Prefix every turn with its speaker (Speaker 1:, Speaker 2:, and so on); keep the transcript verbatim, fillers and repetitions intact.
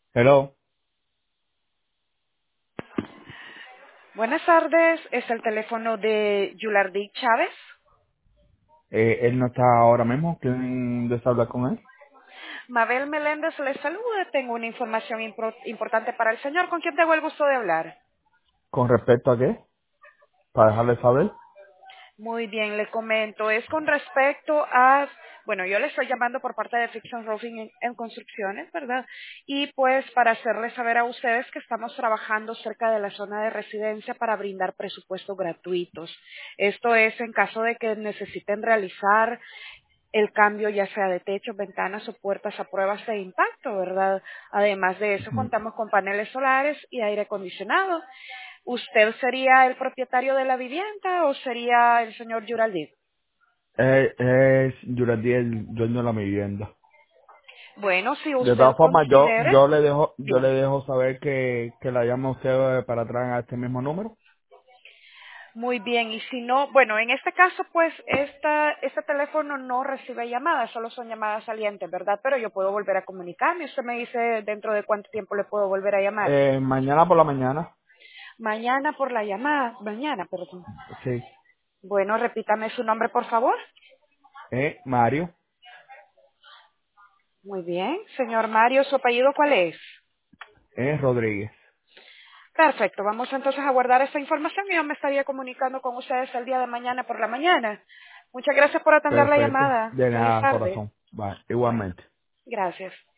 Speaker 1: Hello.
Speaker 2: Buenas tardes, es el teléfono de Yulardi Chávez.
Speaker 1: Eh, él no está ahora mismo. ¿Quieren desea hablar con él?
Speaker 2: Mabel Meléndez le saluda. Tengo una información impro- importante para el señor. ¿Con quién tengo el gusto de hablar?
Speaker 1: ¿Con respecto a qué? Para dejarle saber.
Speaker 2: Muy bien, le comento. Es con respecto a, bueno, yo le estoy llamando por parte de Fiction Roofing en, en Construcciones, ¿verdad? Y pues para hacerles saber a ustedes que estamos trabajando cerca de la zona de residencia para brindar presupuestos gratuitos. Esto es en caso de que necesiten realizar el cambio ya sea de techos, ventanas o puertas a pruebas de impacto, ¿verdad? Además de eso,
Speaker 1: Ujú.
Speaker 2: contamos con paneles solares y aire acondicionado. ¿Usted sería el propietario de la vivienda o sería el señor Yuraldí?
Speaker 1: Eh, es Yuradi, el dueño de la vivienda.
Speaker 2: Bueno, si
Speaker 1: De
Speaker 2: usted
Speaker 1: todas formas, yo
Speaker 2: considere,
Speaker 1: yo le dejo yo le
Speaker 2: dígame.
Speaker 1: dejo saber que, que la llame a usted para atrás a este mismo número.
Speaker 2: Muy bien, y si no, bueno, en este caso, pues, esta, este teléfono no recibe llamadas, solo son llamadas salientes, ¿verdad? Pero yo puedo volver a comunicarme. Usted me dice dentro de cuánto tiempo le puedo volver a llamar.
Speaker 1: Eh, mañana por la mañana.
Speaker 2: Mañana por la llamada, mañana, perdón.
Speaker 1: Sí.
Speaker 2: Bueno, repítame su nombre, por favor.
Speaker 1: Eh, Mario.
Speaker 2: Muy bien. Señor Mario, ¿su apellido cuál es?
Speaker 1: Eh, Rodríguez.
Speaker 2: Perfecto. Vamos entonces a guardar esta información y yo me estaría comunicando con ustedes el día de mañana por la mañana. Muchas gracias por atender la
Speaker 1: Perfecto.
Speaker 2: llamada.
Speaker 1: De
Speaker 2: Feliz
Speaker 1: nada,
Speaker 2: tarde.
Speaker 1: corazón. Vale,
Speaker 2: Bye.
Speaker 1: igualmente.
Speaker 2: Gracias.